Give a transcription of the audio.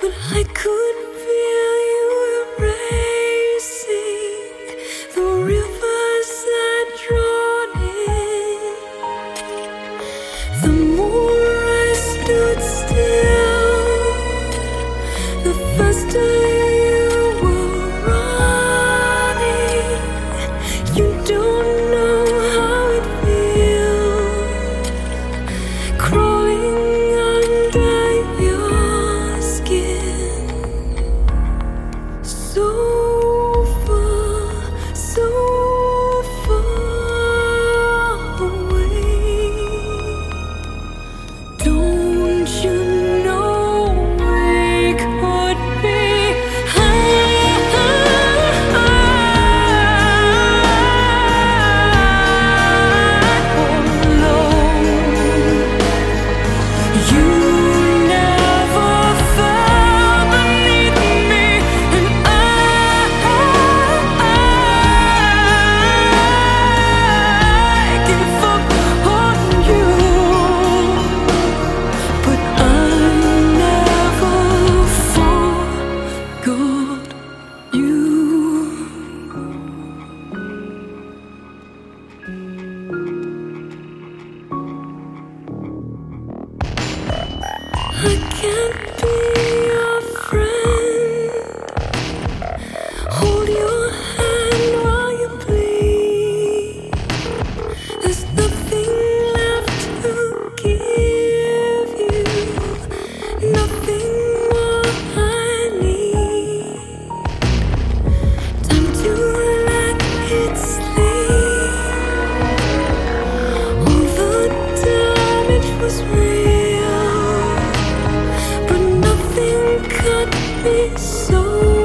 but I could feel you erasing the rivers that drawn in. The more I stood still, the faster you were running. You don't know how it feels, crawling under your skin. So far, so far away. Don't you know we could be alone? You never fell beneath me, and I give up on you, but I never forgot you. I can't be your friend, hold your hand while you bleed. There's nothing left to give you, nothing more I need. Time to let it sleep. All the damage was real, but nothing cut me so